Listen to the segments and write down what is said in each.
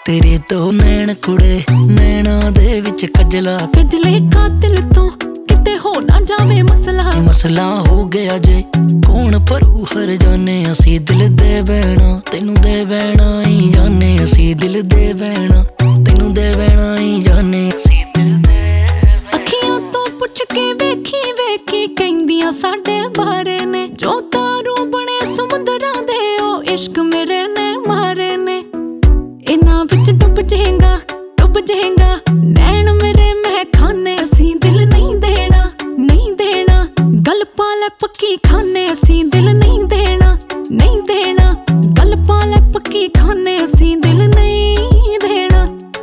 तेरे तो नैन कुड़े नैना दे विच कजला कजले कातिल तो किते हो ना जावे मसला हो गया जे कौन भरू हर जाने असी दिल दे बैणा तेनू दे बैणा ही जाने असी दिल दे बैणा तेनू दे बैणा ही जाने असी दिल दे अखियां तो पुछ के वेखी वेखी कहंदियां साडे बारे ने जो तारू बने समुंदरां दे ओ इश्क मेरे ने मारे ने इना विच डुब जाएगा नैन मेरे मैं खाने असी दिल नहीं देना गल पाले पक्की खाने असी दिल नहीं देना गल पाले पक्की खाने असी दिल नहीं देना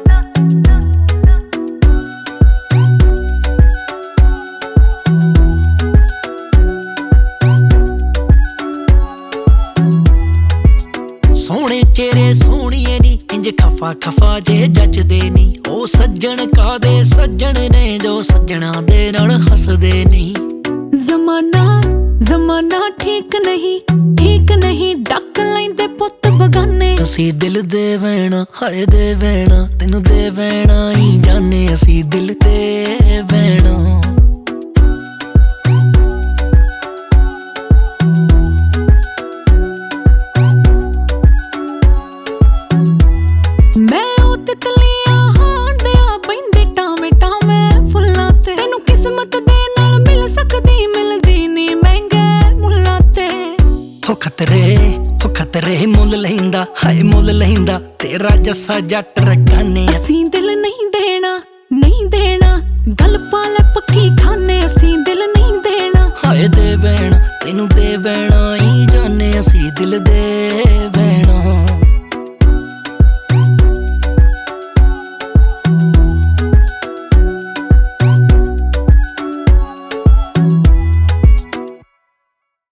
सोहणे चेहरे सोहणिए नी इंज खफा खफा जे जचदे नी ओ सज्जन कादे सज्जन ने जो सज्जना दे नाल हसदे नी जमाना ठीक नहीं डक लैंदे पुत बगाने असी दिल दे बैणा हाय दे बैणा तेनू दे बैणा ही जाने असी दिल दे बैणा खतरे मुल लहिंदा हाय मुल लहिंदा तेरा जस्सा जट रगाने असी दिल नहीं देना गल पाले पक्की खाने असी दिल नहीं देना हाय दे बैणा तेनू दे बैणा ही जाने असी दिल दे